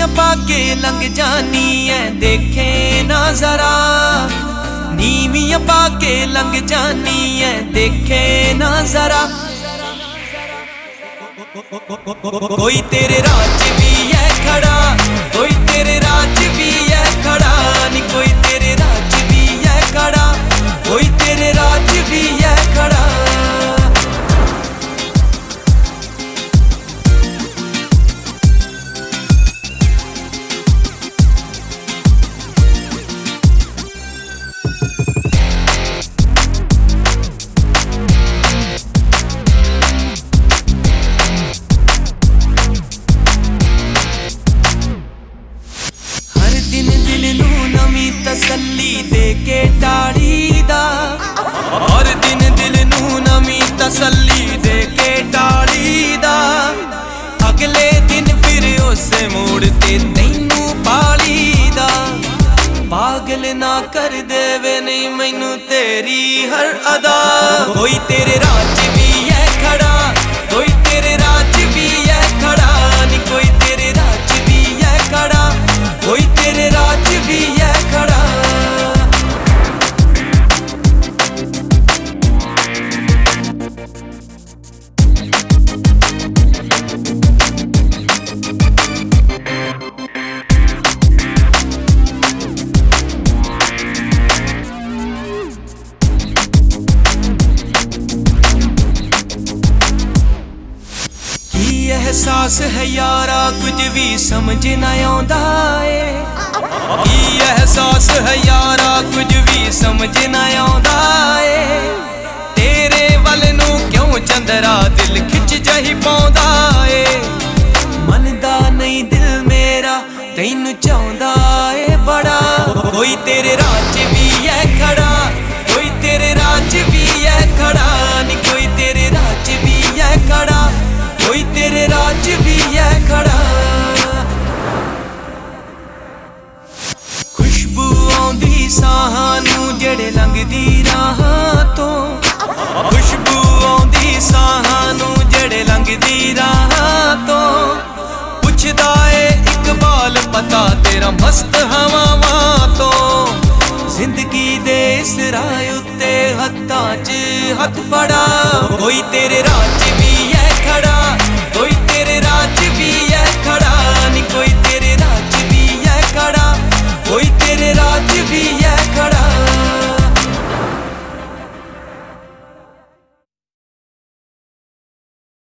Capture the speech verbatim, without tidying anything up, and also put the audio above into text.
नीवियां पाके लंघ जानी है देखे ना जरा, नीवियां पाके लंघ जानी है देखे ना जरा। कोई तेरे राज भी है खड़ा, कोई तेरे राज भी है खड़ा, नी कोई तेरे राज भी है खड़ा, कोई तेरे राज भी है खड़ा। तसल्ली दे के टाड़ी दा, हर दिन दिल नू नवी तसल्ली दे के टाड़ी दा। अगले दिन फिर उसे मोड़ ते तैनू पाली दा। पागल ना कर देवे नहीं मैनू तेरी हर अदा। कोई तेरे राज भी है खड़ा, कोई तेरे राज भी है खड़ा, नी कोई तेरे राज भी है खड़ा, कोई तेरे राज भी है खड़ा। एहसास है यारा कुछ भी समझ ना आंदा है, की एहसास है यारा कुछ भी समझ ना आंदा है। तेरे वल नू क्यों चंदरा दिल खिच जही पाउंदा है। मनदा नहीं दिल मेरा तैनू चाहुंदा है बड़ा। कोई तेरे राज भी है खड़ा, कोई तेरे राज भी है खड़ा, नी कोई तेरे राज भी है खड़ा, कोई तेरे राज भी है खड़ा। खुशबू आउंदी साहां नू जेड़े लंघदी राहां तो, खुशबू आउंदी साहां नू जेड़े लंघदी राहां तो। पुछदा ए इकबाल पता तेरा मस्त हवावां तो। जिंदगी दे इस राह उत्ते हत्थां च हथ फड़ा। कोई तेरे राज भी है खड़ा, कोई तेरे राज भी है खड़ा, नी कोई तेरे राज भी है खड़ा, कोई तेरे राज भी है